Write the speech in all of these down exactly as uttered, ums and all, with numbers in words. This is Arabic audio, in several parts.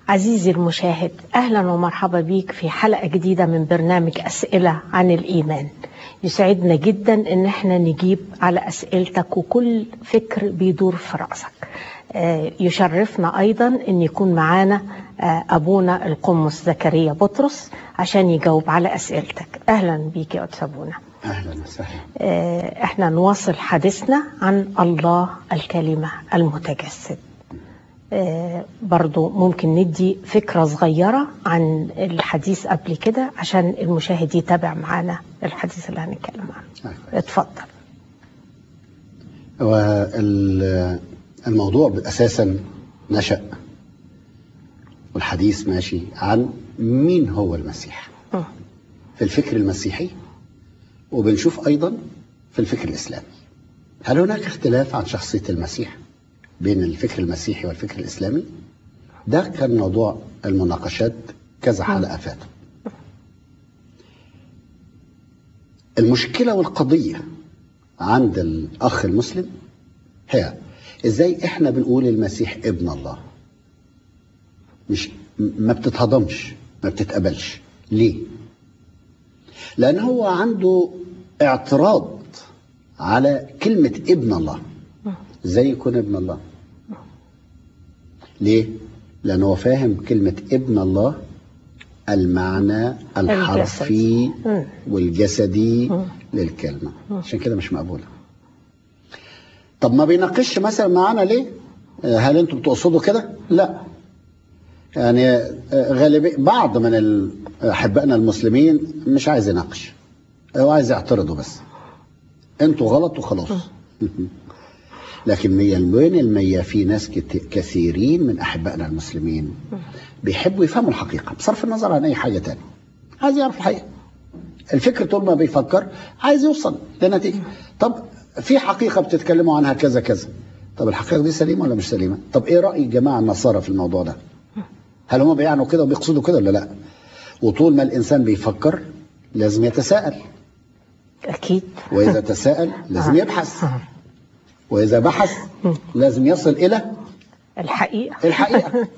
عزيزي المشاهد، أهلا ومرحبا بيك في حلقة جديدة من برنامج أسئلة عن الإيمان. يسعدنا جدا إن احنا نجيب على أسئلتك وكل فكر بيدور في رأسك. يشرفنا أيضا أن يكون معانا أبونا القمص زكريا بطرس عشان يجاوب على أسئلتك. أهلا بيك يا أستاذ أبونا. أهلا وسهلا. احنا نواصل حديثنا عن الله الكلمة المتجسد. آه برضو ممكن ندي فكرة صغيرة عن الحديث قبل كده عشان المشاهد يتابع معانا الحديث اللي هنتكلم عنه. اتفضل. الموضوع أساسا نشأ والحديث ماشي عن مين هو المسيح م. في الفكر المسيحي، وبنشوف أيضا في الفكر الإسلامي. هل هناك اختلاف عن شخصية المسيح بين الفكر المسيحي والفكر الإسلامي؟ ده كان موضوع المناقشات كذا حلقة فاتوا. المشكلة والقضية عند الأخ المسلم هي إزاي إحنا بنقول المسيح ابن الله. مش ما بتتهضمش، ما بتتقبلش. ليه؟ لأن هو عنده اعتراض على كلمة ابن الله. ازاي يكون ابن الله؟ ليه؟ لأنه هو فاهم كلمة ابن الله المعنى الحرفي والجسدي للكلمة، عشان كده مش مقبولة. طب ما بيناقش مثلا معانا ليه؟ هل انتم بتقصدوا كده؟ لا، يعني غالبا بعض من أحبائنا المسلمين مش عايز يناقش، هو عايز يعترضوا بس. انتوا غلط وخلاص. لكن مية المية المية في ناس كثيرين من أحبائنا المسلمين بيحبوا يفهموا الحقيقة بصرف النظر عن أي حاجة تانية. عايز يعرف الحقيقة. الفكر طول ما بيفكر عايز يوصل لنتيجة. طب في حقيقة بتتكلموا عنها كذا كذا، طب الحقيقة دي سليمة ولا مش سليمة؟ طب إيه رأي الجماعة النصارى في الموضوع ده؟ هل هم بيعنوا كده وبيقصدوا كده ولا لا؟ وطول ما الإنسان بيفكر لازم يتساءل. أكيد. وإذا تساءل لازم يبحث، وإذا بحث لازم يصل إلى الحقيقة. الحقيقة.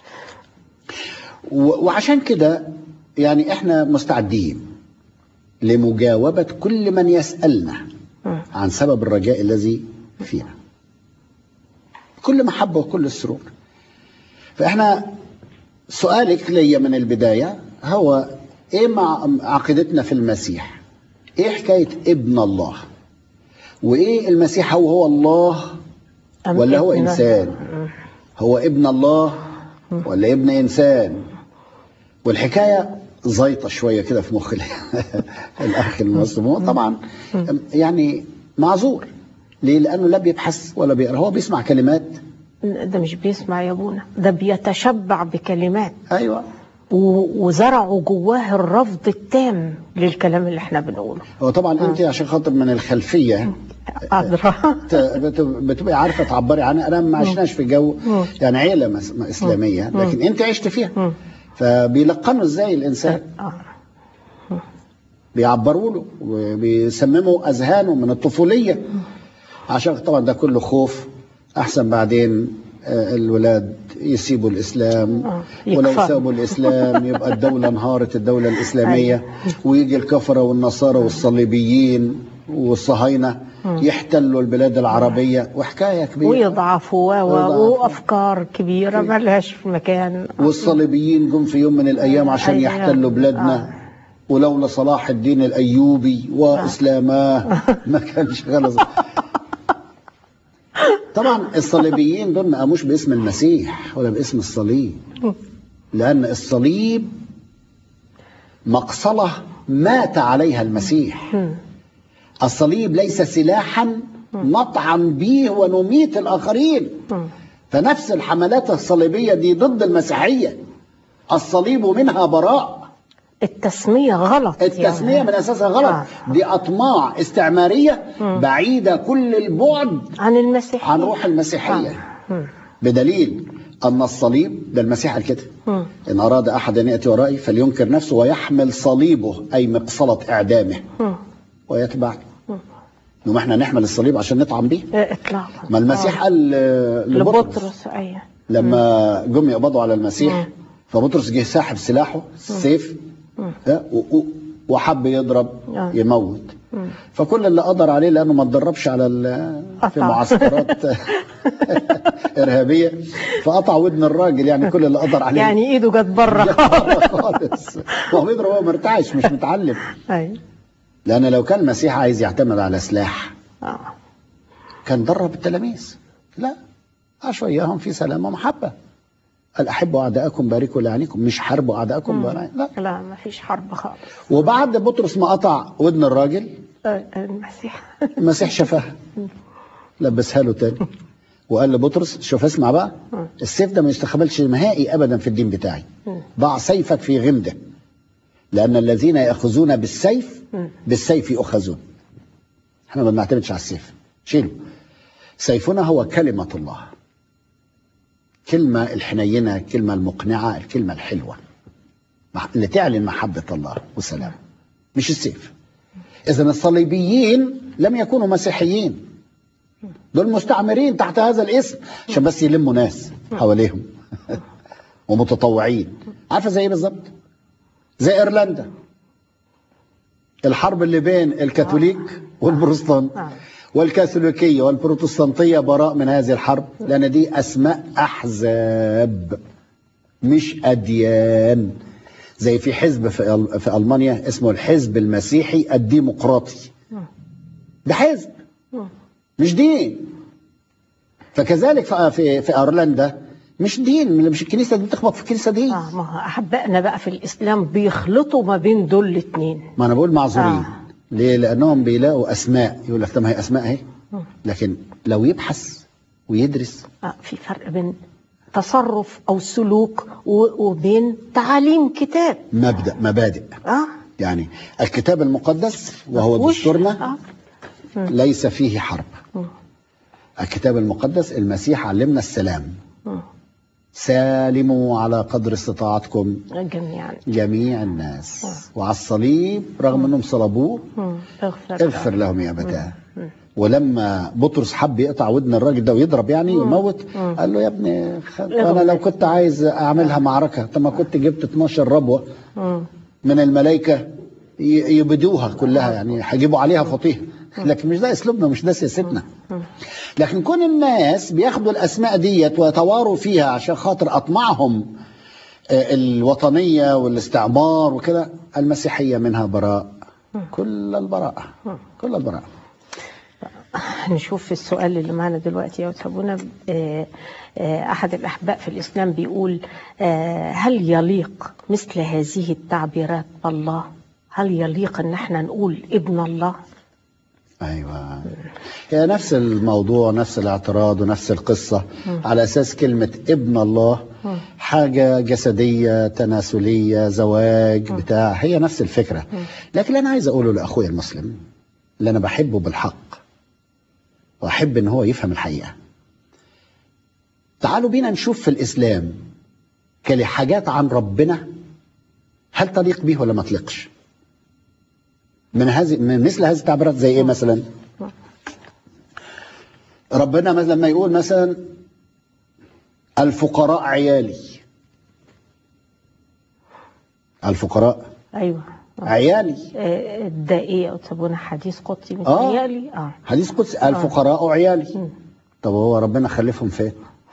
وعشان كده يعني إحنا مستعدين لمجاوبة كل من يسألنا عن سبب الرجاء الذي فينا، كل محبة وكل السرور. فإحنا سؤالك لي من البداية هو إيه مع عقيدتنا في المسيح؟ إيه حكاية ابن الله؟ وإيه المسيح؟ هو هو الله ولا هو إنسان؟ هو ابن الله ولا ابن إنسان؟ والحكاية زيطة شوية كده في مخ الأخ المسلم. طبعا يعني معذور. ليه؟ لأنه لا بيبحث ولا بيقرأ، هو بيسمع كلمات. ده مش بيسمع يا ابونا، ده بيتشبع بكلمات. أيوة. وزرعوا جواه الرفض التام للكلام اللي احنا بنقوله. هو طبعا انت عشان خاطر من الخلفيه قادره بتبقى عارفه تعبري عنها. انا ما عشناش في جو يعني عيله اسلاميه، لكن انت عشت فيها. فبيلقنوا ازاي الانسان، بيعبروا له وبيسمموا اذهانه من الطفوليه، عشان طبعا ده كله خوف احسن بعدين الولاد يسيبوا الإسلام. ولو سابوا الإسلام يبقى الدولة انهارت، الدولة الإسلامية، ويجي الكفرة والنصارى والصليبيين والصهاينة يحتلوا البلاد العربية، وحكاية كبيرة، ويضعفوا وأفكار كبيرة ما لهاش في مكان. والصليبيين جم في يوم من الأيام عشان يحتلوا بلادنا، ولولا صلاح الدين الأيوبي وإسلاماه ما كانش خلص. طبعا الصليبيين دول ما قاموش باسم المسيح ولا باسم الصليب، لأن الصليب مقصلة مات عليها المسيح. الصليب ليس سلاحا نطعن به ونميت الآخرين. فنفس الحملات الصليبية دي ضد المسيحية. الصليب منها براء. التسمية غلط. التسمية يعني من أساسها غلط. آه. دي أطماع استعمارية م. بعيدة كل البعد عن المسيحية، عن روح المسيحية. آه. بدليل أن الصليب ده المسيح قال كده: إن أراد أحد أن يأتي ورائي فلينكر نفسه ويحمل صليبه، أي مقصلة إعدامه، م. ويتبعني. إنه إحنا نحمل الصليب عشان نطعن بيه؟ إطلاقا. ما المسيح آه. قال لبطرس أيه. لما جم يقبضوا على المسيح فبطرس جه ساحب سلاحه السيف وحب يضرب يموت. فكل اللي قدر عليه لانه ما اتدربش على في معسكرات ارهابيه فقطع ودن الراجل، يعني كل اللي قدر عليه يعني ايده جت بره خالص. هو بيضرب هو مرتعش مش متعلم. ايوه، لان لو كان المسيح عايز يعتمد على سلاح اه كان درب التلاميذ. لا، عاش وياهم في سلام ومحبه. قال احبوا اعدائكم باركوا لعنيكم، مش حاربوا اعدائكم. لا لا، ما فيش حرب خالص. وبعد بطرس ما قطع ودن الراجل المسيح المسيح شافها لبسها له تاني وقال لبطرس شوف اسمع بقى، السيف ده ما يستقبلش نهائي ابدا في الدين بتاعي. ضع سيفك في غمده، لان الذين ياخذون بالسيف بالسيف يؤخذون. احنا ما بنعتمدش على السيف، شيله. سيفنا هو كلمه الله، كلمه الحنينه، الكلمه المقنعه، الكلمه الحلوه اللي تعلن محبه الله وسلام، مش السيف. اذا الصليبيين لم يكونوا مسيحيين، دول مستعمرين تحت هذا الاسم عشان بس يلموا ناس حواليهم ومتطوعين. عارفه زي ايه بالظبط؟ زي ايرلندا، الحرب اللي بين الكاثوليك والبروتستانت، والكاثوليكيه والبروتستانتيه براء من هذه الحرب، لان دي اسماء احزاب مش اديان. زي في حزب في في المانيا اسمه الحزب المسيحي الديمقراطي، ده حزب مش دين. فكذلك في في ايرلندا مش دين، مش الكنيسه دي بتخبط في الكنيسه دي. اه ما هو احبائنا بقى في الاسلام بيخلطوا ما بين دول الاثنين. ما انا بقول معذورين. آه. ليه؟ لانهم بيلاقوا اسماء يقول لك طب ما هي اسماء اهي، لكن لو يبحث ويدرس اه في فرق بين تصرف او سلوك وبين تعاليم كتاب، مبدأ مبادئ. اه يعني الكتاب المقدس وهو دستورنا آه. ليس فيه حرب. م. الكتاب المقدس المسيح علمنا السلام. م. سالموا على قدر استطاعتكم جميعا جميع الناس. م. وعلى الصليب رغم انهم صلبوه اغفر, اغفر لهم يا ابتاه. ولما بطرس حب يقطع ودن الراجل ده ويضرب يعني يموت، قال له يا ابني انا لو كنت عايز اعملها معركه طب ما كنت جبت اتناشر ربوه من الملائكه يبدوها كلها، يعني هيجيبوا عليها فطيه. لكن مش ده اسلوبنا، مش ده سياستنا. لكن كون الناس بياخدوا الاسماء ديت ويتواروا فيها عشان خاطر اطمعهم الوطنيه والاستعمار وكده، المسيحيه منها براء، كل البراءه كل البراءه. نشوف في السؤال اللي معنا دلوقتي يا أبونا. أحد الأحباء في الإسلام بيقول هل يليق مثل هذه التعبيرات بالله؟ هل يليق أن احنا نقول ابن الله؟ أيوة، هي نفس الموضوع، نفس الاعتراض ونفس القصة. م. على أساس كلمة ابن الله م. حاجة جسدية تناسلية زواج م. بتاع، هي نفس الفكرة. م. لكن أنا عايز أقوله لأخوي المسلم اللي أنا بحبه بالحق وأحب إن هو يفهم الحقيقة، تعالوا بينا نشوف في الإسلام كحاجات عن ربنا هل تليق به ولا ما تليقش. من هذه من مثل هذه التعبيرات زي ايه مثلا؟ ربنا مثلا لما يقول مثلا الفقراء عيالي، الفقراء ايوه عيالي، ده ايه يا أبونا؟ حديث قدسي متهيألي. اه حديث قدسي الفقراء آه. عيالي. طب هو ربنا خلفهم فين؟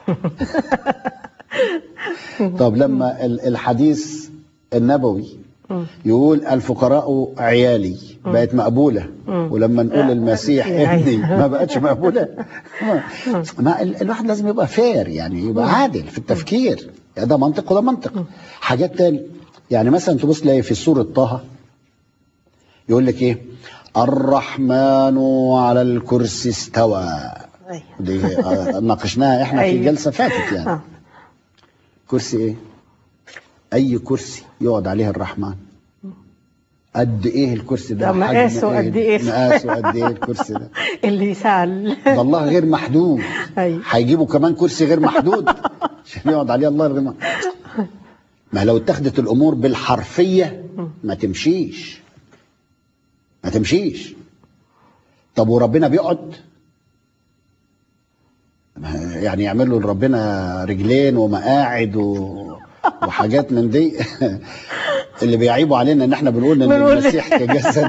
طب لما الحديث النبوي يقول الفقراء عيالي بقت مقبولة، ولما نقول المسيح ابني ما بقتش مقبولة. ما الواحد لازم يبقى فير، يعني يبقى عادل في التفكير. ده منطق وده منطق. حاجات تاني يعني مثلا تبص تلاقي في سورة طه يقول لك ايه؟ الرحمن على الكرسي استوى. دي ناقشناها احنا في جلسة فاتت. يعني كرسي ايه؟ اي كرسي يقعد عليه الرحمن. قد ايه الكرسي ده؟ مقاسه قد ايه؟ مقاسه قد ايه الكرسي ده؟ اللي يسال ده الله غير محدود. هيجيبوا كمان كرسي غير محدود عشان يقعد عليه الله غير محدود. ما لو اتخذت الامور بالحرفيه ما تمشيش ما تمشيش. طب وربنا بيقعد؟ يعني يعمل له لربنا رجلين ومقاعد و... وحاجات من دي اللي بيعيبوا علينا ان احنا بنقول ان المسيح كجسد.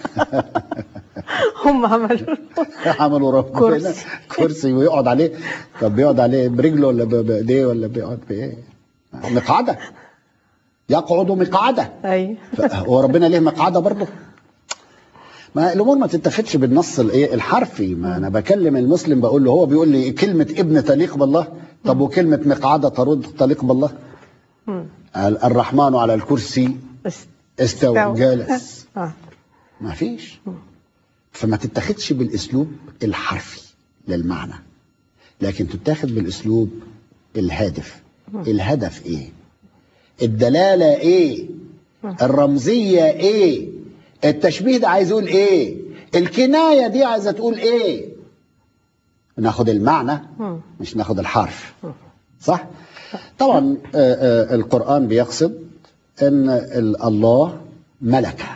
هم عملوا عملوا ربنا كرسي. كرسي ويقعد عليه. طب بيقعد عليه برجله ولا بايديه ولا بيقعد بايه؟ مقعده، يقعد مقعده. ايوه هو ربنا ليه مقعده برضه؟ ما الامور ما تتاخدش بالنص الايه الحرفي. ما انا بكلم المسلم بقول له، هو بيقول لي كلمه ابن تليق بالله، طب وكلمه مقعده ترد تليق بالله؟ الرحمن على الكرسي استوى جالس. ما فيش. فما تتاخدش بالاسلوب الحرفي للمعنى، لكن تتاخد بالاسلوب الهادف. الهدف ايه؟ الدلاله ايه؟ الرمزيه ايه؟ التشبيه ده عايز يقول ايه؟ الكنايه دي عايزه تقول ايه؟ ناخد المعنى مش ناخد الحرف. صح؟ طبعا القرآن بيقصد ان الله ملكه،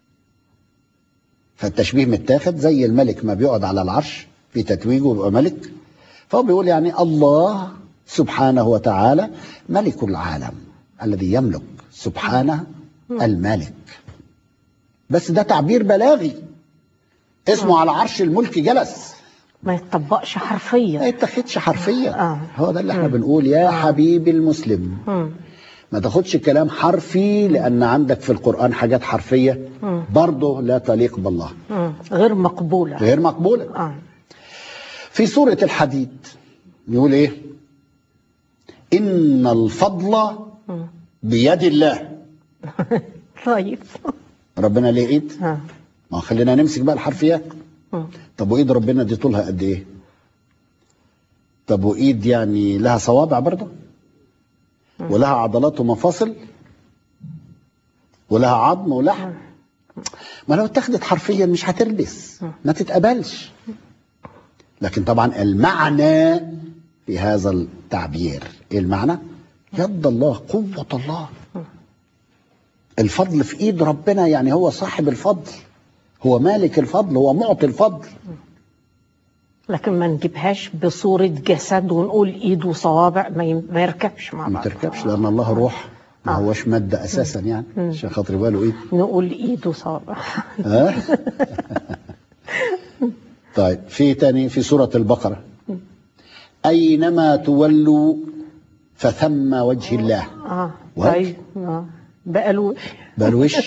فالتشبيه متاخد زي الملك ما بيقعد على العرش في تتويجه ويبقى ملك، فهو بيقول يعني الله سبحانه وتعالى ملك العالم الذي يملك، سبحانه الملك. بس ده تعبير بلاغي، اسمه على عرش الملك جلس، ما يتطبقش حرفيا، ما يتاخدش حرفيا. آه. هو ده اللي احنا بنقول يا آه. حبيبي المسلم، م. ما تاخدش كلام حرفي، لأن عندك في القرآن حاجات حرفية برضه لا تليق بالله، م. غير مقبولة غير مقبولة. آه. في سورة الحديد يقول ايه؟ إن الفضل م. بيد الله. طيب ربنا ليه ايد؟ آه. ما خلينا نمسك بقى الحرفيات. م. طب وايد ربنا دي طولها قد ايه؟ طب وايد يعني لها صوابع برضه؟ ولها عضلات ومفاصل ولها عظم ولحم؟ ما لو اتخذت حرفيا مش هتلبس، ما تتقبلش. لكن طبعا المعنى في هذا التعبير ايه المعنى؟ يد الله، قوة الله، الفضل في ايد ربنا، يعني هو صاحب الفضل، هو مالك الفضل، هو معطي الفضل. لكن ما نجيبهاش بصورة جسد ونقول ايد وصوابع، ما يركبش مع بعض. ما تركبش، لأن الله روح، ما هوش مادة أساسا يعني، عشان خاطر باله ايد نقول ايد وصوابع. طيب في تاني في سورة البقرة، أينما تولوا فثم وجه الله. اه طيب اه بقالوش بقالوش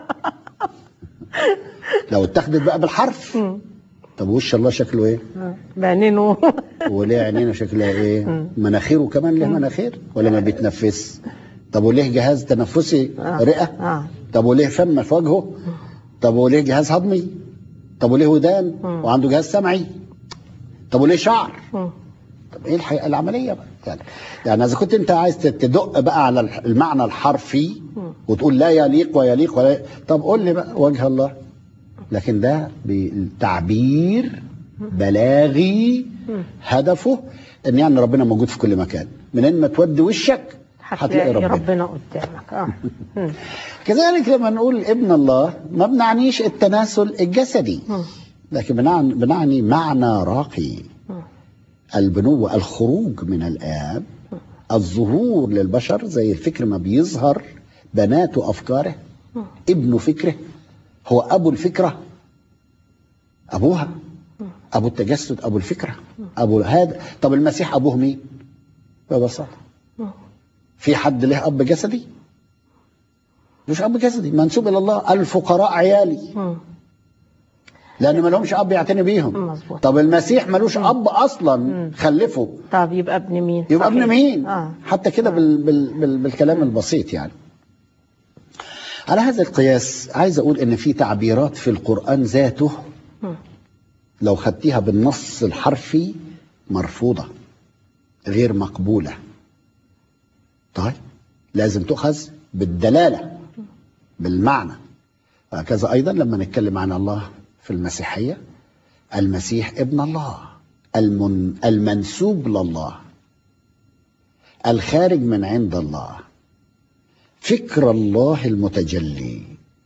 لو اتخذت بقى بالحرف، طب وش الله شكله ايه؟ بعينينه. وليه عينينه شكلها ايه؟ مناخيره كمان له مناخير ولا ما بيتنفس؟ طب وليه جهاز تنفسي رئة؟ طب وليه فم في وجهه؟ طب وليه جهاز هضمي؟ طب وليه ودان وعنده جهاز سمعي؟ طب وليه شعر؟ طب ايه الحقيقة العملية بقى؟ يعني يعني اذا كنت انت عايز تدق بقى على المعنى الحرفي وتقول لا يليق ويليق ولا، طب قول لي بقى وجه الله. لكن ده بالتعبير بلاغي هدفه ان يعني ربنا موجود في كل مكان، منين ما تودي وشك هتلاقي ربنا. ربنا قدامك. اه كذلك لما نقول ابن الله ما بنعنيش التناسل الجسدي، لكن بنعني, بنعني معنى راقي، البنوة، الخروج من الآب، الظهور للبشر، زي الفكر ما بيظهر بنات أفكاره، ابن فكره، هو أبو الفكرة، أبوها، أبو التجسد، أبو الفكرة، أبو هذا. طب المسيح أبوه مين؟ ببساطة في حد له أب جسدي؟ مش أب جسدي، منسوب إلى الله. الفقراء عيالي، لأن ما لهمش أب يعتني بيهم. طب المسيح ملوش أب أصلا خلفه، طب يبقى ابن مين؟ يبقى ابن مين؟ آه. حتى كده بال بال بال بالكلام البسيط يعني. على هذا القياس عايز أقول إن في تعبيرات في القرآن ذاته لو خدتيها بالنص الحرفي مرفوضة، غير مقبولة. طيب لازم تؤخذ بالدلالة بالمعنى. وهكذا أيضا لما نتكلم عن الله في المسيحية، المسيح ابن الله، المن المنسوب لله، الخارج من عند الله، فكر الله المتجلي،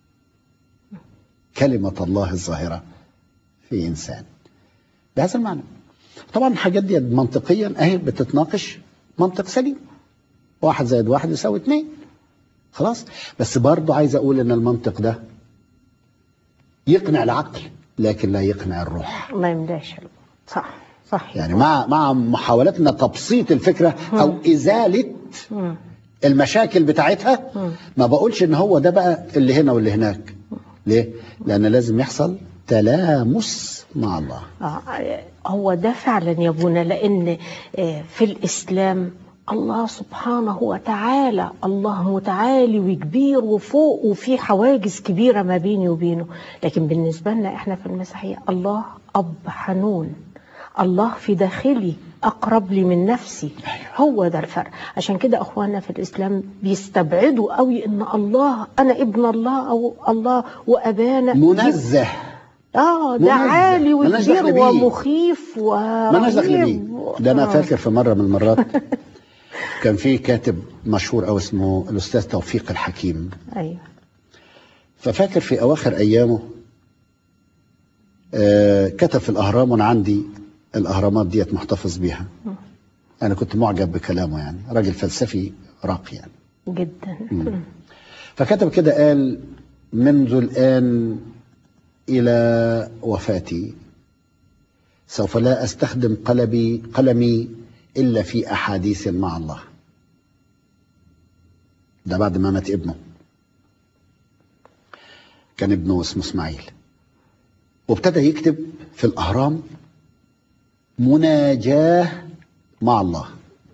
كلمة الله الظاهرة في إنسان، بهذا المعنى. طبعا الحاجات دي منطقيا أهي بتتناقش منطق سليم، واحد زائد واحد يساوي اتنين. خلاص. بس برضه عايز اقول ان المنطق ده يقنع العقل لكن لا يقنع الروح. ما يملاش. صح صح. يعني مع مع محاولتنا تبسيط الفكره او م. ازاله م. المشاكل بتاعتها، م. ما بقولش ان هو ده بقى اللي هنا واللي هناك. ليه؟ لان لازم يحصل تلامس مع الله. آه هو ده فعلا يا ابونا، لان في الاسلام الله سبحانه وتعالى الله متعالي وكبير وفوق، وفي حواجز كبيرة ما بيني وبينه. لكن بالنسبة لنا احنا في المسيحية الله أب حنون، الله في داخلي أقرب لي من نفسي. هو ده الفرق. عشان كده أخواننا في الإسلام بيستبعدوا قوي إن الله أنا ابن الله أو الله وأبانا منزه. اه ده عالي وكبير ومخيف ورهيب. ده أنا فاكر في مرة من المرات كان في كاتب مشهور أو اسمه الأستاذ توفيق الحكيم. أيوة. ففاكر في أواخر أيامه آه كتب في الأهرام، وأنا عندي الأهرامات ديت محتفظ بيها. أنا كنت معجب بكلامه، يعني راجل فلسفي راقي يعني جدا. مم. فكتب كده قال: منذ الآن إلى وفاتي سوف لا أستخدم قلبي قلمي إلا في أحاديث مع الله. ده بعد ما مات ابنه، كان ابنه اسمه اسماعيل، وابتدى يكتب في الأهرام مناجاة مع الله،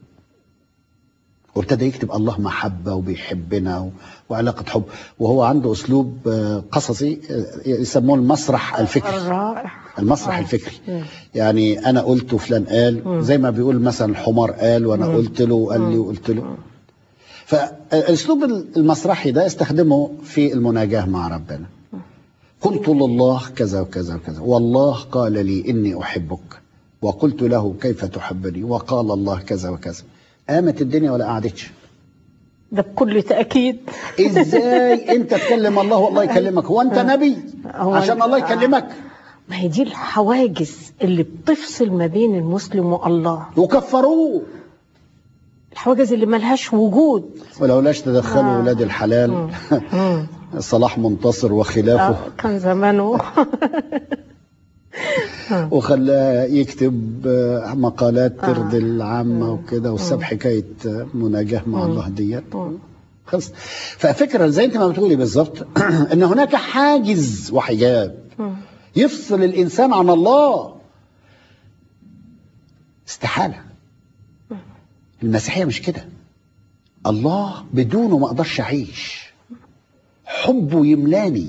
وابتدى يكتب الله محبة وبيحبنا وعلاقة حب، وهو عنده أسلوب قصصي يسموه المسرح الفكري. المسرح الفكري، يعني أنا قلت وفلان قال، زي ما بيقول مثلا الحمار قال وأنا قلت له وقال لي وقلت له. فالأسلوب المسرحي ده استخدمه في المناجاة مع ربنا. قلت لله كذا وكذا وكذا، والله قال لي إني أحبك، وقلت له كيف تحبني، وقال الله كذا وكذا. قامت الدنيا ولا قعدتش. ده بكل تأكيد. ازاي انت تكلم الله والله يكلمك؟ هو انت نبي عشان الله يكلمك؟ ما هي دي الحواجز اللي بتفصل ما بين المسلم والله، وكفروه. الحواجز اللي ملهاش وجود. ولولاش تدخلوا آه. ولاد الحلال صلاح منتصر وخلافه آه. كان زمانه وخلاه يكتب مقالات ترضي العامة وكده، وساب حكاية مناجاة مع الله ديت خلص. ففكرة زي انت ما بتقولي بالظبط ان هناك حاجز وحجاب يفصل الانسان عن الله. استحالة. المسيحية مش كده. الله بدونه ما اقدرش اعيش. حبه يملاني،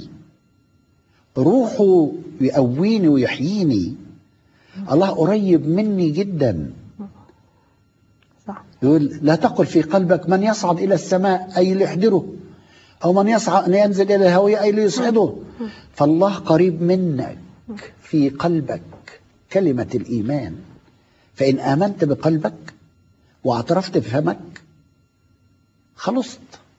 روحه يقويني ويحييني. الله قريب مني جدا. صح. يقول لا تقل في قلبك من يصعد إلى السماء أي ليحضره، أو من يصعد ينزل إلى الهوية أي ليصعده. فالله قريب منك في قلبك. كلمة الإيمان، فإن آمنت بقلبك واعترفت بفمك خلصت.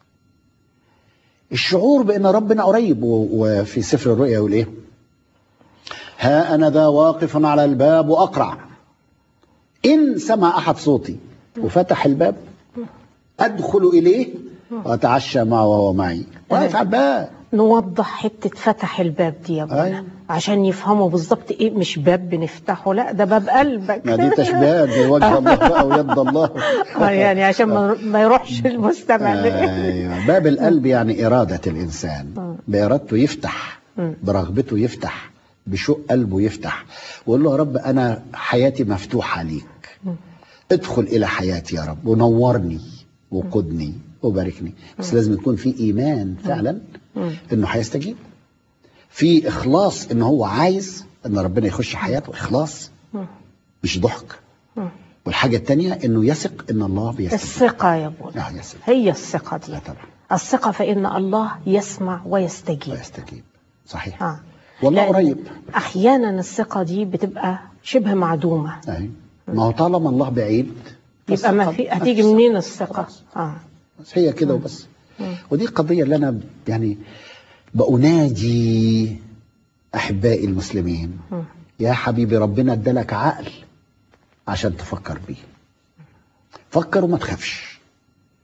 الشعور بأن ربنا قريب. وفي سفر الرؤيا يقول إيه؟ ها أنا ذا واقف على الباب وأقرع، إن سمع أحد صوتي وفتح الباب أدخل إليه وأتعشى معه وهو معي. واقف على الباب. نوضح حتة فتح الباب دي يا ابونا أيوة. عشان يفهموا بالظبط إيه. مش باب بنفتحه، لا ده باب قلبك. ما دي تشبيهات بوجه الله بقى ويد الله يعني عشان ما يروحش المستمع. أيوة. باب القلب يعني إرادة الإنسان، بإرادته يفتح، برغبته يفتح، بشوق قلبه يفتح، ويقول له يا رب أنا حياتي مفتوحة ليك، ادخل إلى حياتي يا رب ونورني وقدني وباركني. بس لازم يكون في إيمان فعلا إنه هيستجيب، في إخلاص إنه هو عايز إن ربنا يخش حياته، إخلاص مش ضحك. والحاجة التانية إنه يثق إن الله بيستجيب. الثقة يا ابونا هي الثقة دي. الثقة فإن الله يسمع ويستجيب. ويستجيب صحيح. آه. والله قريب. أحيانا الثقة دي بتبقى شبه معدومة. أي. ما هو طالما الله بعيد يبقى ما في هتيجي منين الثقة؟ آه. هي كده وبس. مم. ودي القضية اللي أنا يعني بأناجي أحبائي المسلمين. مم. يا حبيبي ربنا ادالك عقل عشان تفكر بيه. فكر وما تخافش.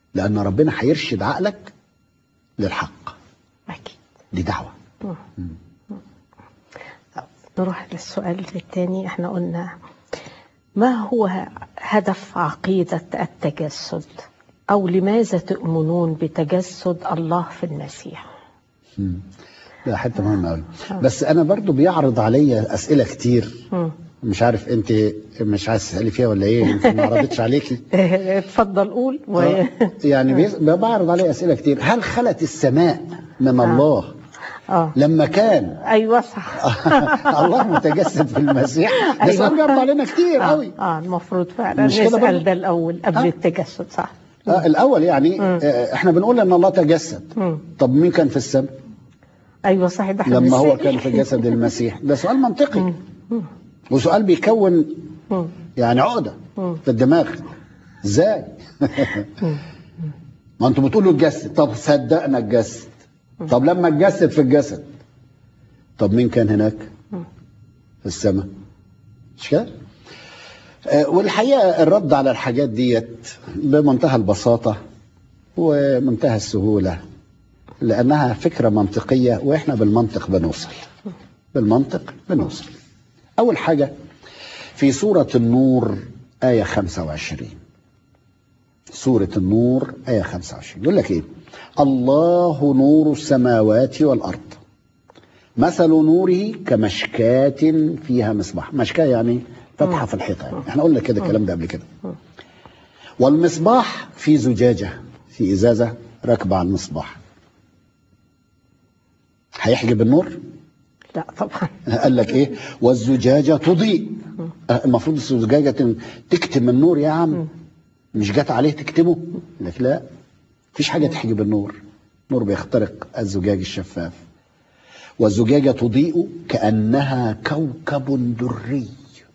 لأن ربنا هيرشد عقلك للحق. أكيد. دي دعوة. مم. مم. طب نروح للسؤال الثاني. احنا قلنا ما هو هدف عقيدة التجسد، أو لماذا تؤمنون بتجسد الله في المسيح؟ مم. لا حتة مهمة قوي. بس أنا برضو بيعرض عليا أسئلة كتير. مم. مش عارف أنت مش عايز تسألي فيها ولا إيه؟ يمكن ما عرضتش عليكي. اتفضل قول. و... يعني بعرض عليه أسئلة كتير. هل خلت السماء من آه. الله آه. لما كان ايوه صح الله متجسد في المسيح؟ ده أيوة. سؤال بيرد علينا كتير آه. قوي. اه المفروض فعلا نسأل ده الأول قبل آه. التجسد. صح. آه الأول يعني مم. احنا بنقول ان الله تجسد. مم. طب مين كان في السماء؟ ايوه صحيح. ده لما هو كان في جسد المسيح. ده سؤال منطقي. مم. مم. وسؤال بيكون مم. يعني عقدة مم. في الدماغ. ازاي؟ ما انتوا بتقولوا اتجسد. طب صدقنا اتجسد. طب لما اتجسد في الجسد، طب مين كان هناك في السماء؟ مش كده؟ آه والحقيقة الرد على الحاجات ديت بمنتهى البساطة ومنتهى السهولة، لأنها فكرة منطقية وإحنا بالمنطق بنوصل. بالمنطق بنوصل. أول حاجة في سورة النور آية خمسة وعشرين. سورة النور آية خمسة وعشرين يقول لك إيه؟ الله نور السماوات والأرض مثل نوره كمشكاة فيها مصباح. مشكاة يعني فتحة في الحيطة يعني. احنا قلنا كده الكلام ده قبل كده. والمصباح في زجاجة، في إزازة راكبة على المصباح. هيحجب النور؟ لا طبعا. قال لك ايه؟ والزجاجة تضيء. المفروض الزجاجة تكتم النور يا عم، مش جات عليه تكتمه. لك لا، مفيش حاجة تحجب النور. النور بيخترق الزجاج الشفاف. والزجاجة تضيء كأنها كوكب دري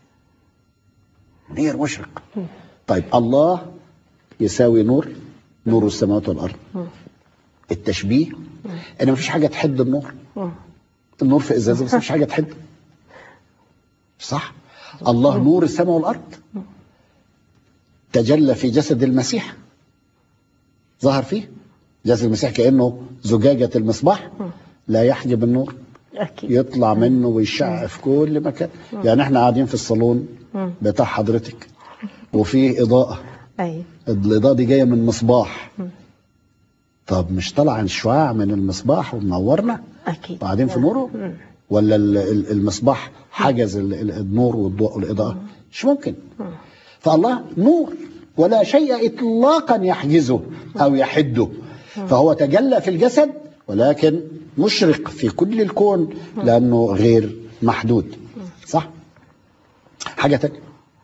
منير مشرق. طيب الله يساوي نور، نور السماوات والأرض. التشبيه ان مفيش حاجة تحد النور. النور في ازازة بس مفيش حاجة تحد. صح؟ الله نور السماء والأرض تجلى في جسد المسيح، ظهر فيه جسد المسيح كأنه زجاجة المصباح، لا يحجب النور. أكيد. يطلع منه ويشع في كل مكان. يعني احنا قاعدين في الصالون بتاع حضرتك وفيه إضاءة. أيوة. الإضاءة دي جاية من مصباح. طب مش طلع الشعاع من المصباح ومنورنا؟ أكيد. قاعدين في نوره؟ ولا المصباح حجز النور والضوء والإضاءة؟ مش ممكن. فالله نور ولا شيء إطلاقا يحجزه أو يحده. فهو تجلى في الجسد ولكن مشرق في كل الكون لأنه غير محدود. صح؟ حاجة تانية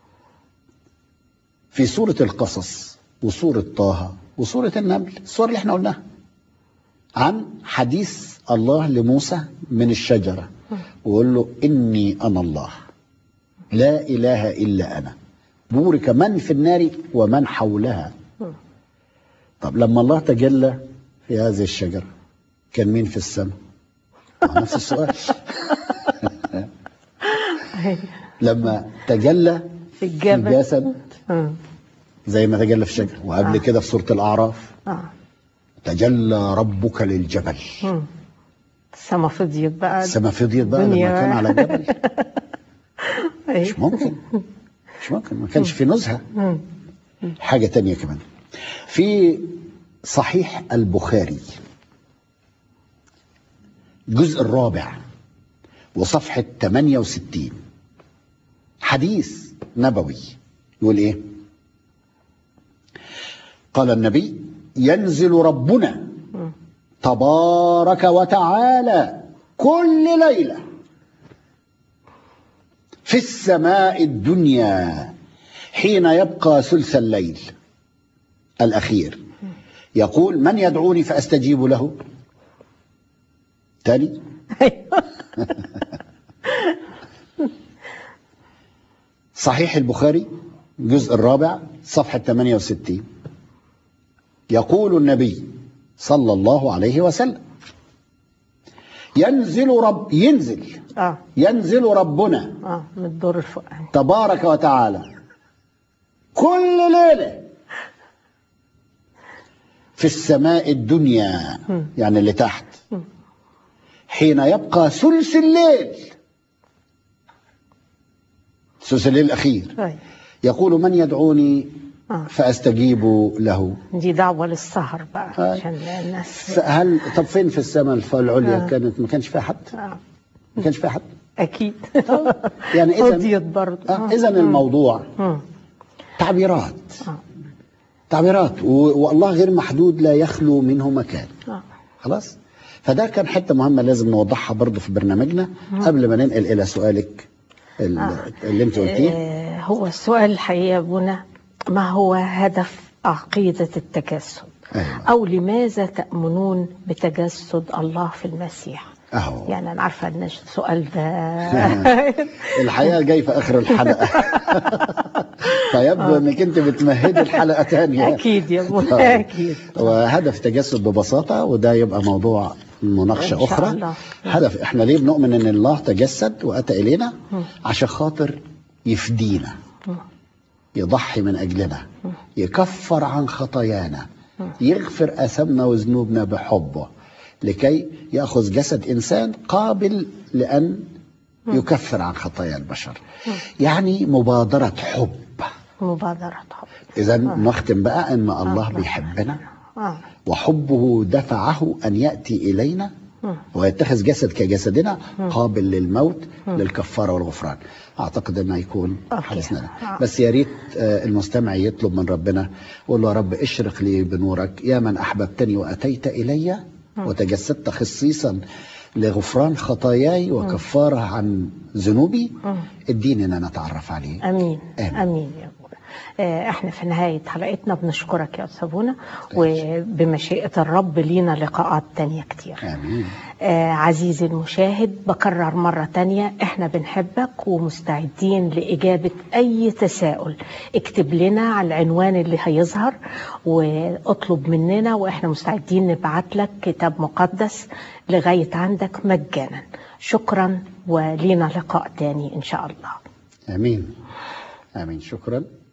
في سورة القصص وسورة طه وسورة النمل، السور اللي احنا قلناها عن حديث الله لموسى من الشجرة، وقول له إني أنا الله لا إله إلا أنا بورك من في النار ومن حولها. طب لما الله تجلى في هذه الشجرة كان مين في السماء؟ نفس السؤال. لما تجلى في الجسد زي ما تجلى في الشجرة، وقبل آه. كده في سورة الأعراف آه. تجلى ربك للجبل. السما فضيت بقى. السما فضيت بقى لما كان على الجبل. مش ممكن مش ممكن ما كانش في نزهة. حاجة تانية كمان في صحيح البخاري الجزء الرابع وصفحة ثمانية وستين حديث نبوي يقول ايه؟ قال النبي ينزل ربنا تبارك وتعالى كل ليلة في السماء الدنيا حين يبقى ثلث الليل الأخير يقول من يدعوني فأستجيب له. تاني صحيح البخاري الجزء الرابع صفحة ثمانية وستين يقول النبي صلى الله عليه وسلم ينزل رب ينزل آه. ينزل ربنا آه. من الدور الفوقاني تبارك وتعالى كل ليلة في السماء الدنيا يعني اللي تحت حين يبقى ثلث الليل، ثلث الليل الأخير، يقول من يدعوني فأستجيب له. دي دعوة للسهر بقى عشان الناس. هل طب فين في السماء العليا كانت ما كانش فيها حد؟ ما كانش فيها حد أكيد. يعني إذا برضه إذا الموضوع تعبيرات تعبيرات والله غير محدود لا يخلو منه مكان. خلاص. فده كان حته مهمه لازم نوضحها برضه في برنامجنا قبل ما ننقل الى سؤالك اللي انت قلتيه. هو السؤال الحقيقه بنا، ما هو هدف عقيده التجسد؟ أيوة. او لماذا تؤمنون بتجسد الله في المسيح؟ أهو. يعني انا عارفه ان السؤال ده الحقيقه جاي في اخر الحلقه فيبدو انك انت بتمهدي الحلقه ثانيه. اكيد يا ابونا اكيد. وهدف التجسد ببساطه، وده يبقى موضوع مناقشه اخرى. الله. هدف احنا ليه بنؤمن ان الله تجسد واتى الينا؟ عشان خاطر يفدينا، يضحي من اجلنا، يكفر عن خطايانا، يغفر اثامنا وذنوبنا بحبه، لكي يأخذ جسد إنسان قابل لأن يكفر عن خطايا البشر. يعني مبادرة حب. مبادرة حب. إذا نختم بقى أن الله بيحبنا وحبه دفعه أن يأتي إلينا ويتخذ جسد كجسدنا قابل للموت للكفارة والغفران. أعتقد أنه يكون حدثنا. بس يا ريت المستمع يطلب من ربنا ويقول له يا رب اشرق لي بنورك يا من أحببتني وأتيت إلي وتجسدت خصيصا لغفران خطاياي وكفارة عن ذنوبي. اديني ان انا اتعرف عليه. امين امين, أمين يا ابونا. احنا في نهاية حلقتنا بنشكرك يا أستاذ ابونا، وبمشيئة الرب لينا لقاءات تانية كتير. امين. آه عزيزي المشاهد، بكرر مرة تانية احنا بنحبك ومستعدين لإجابة أي تساؤل. اكتب لنا على العنوان اللي هيظهر واطلب مننا، واحنا مستعدين نبعت لك كتاب مقدس لغاية عندك مجانا. شكرا، ولينا لقاء تاني إن شاء الله. امين امين. شكرا.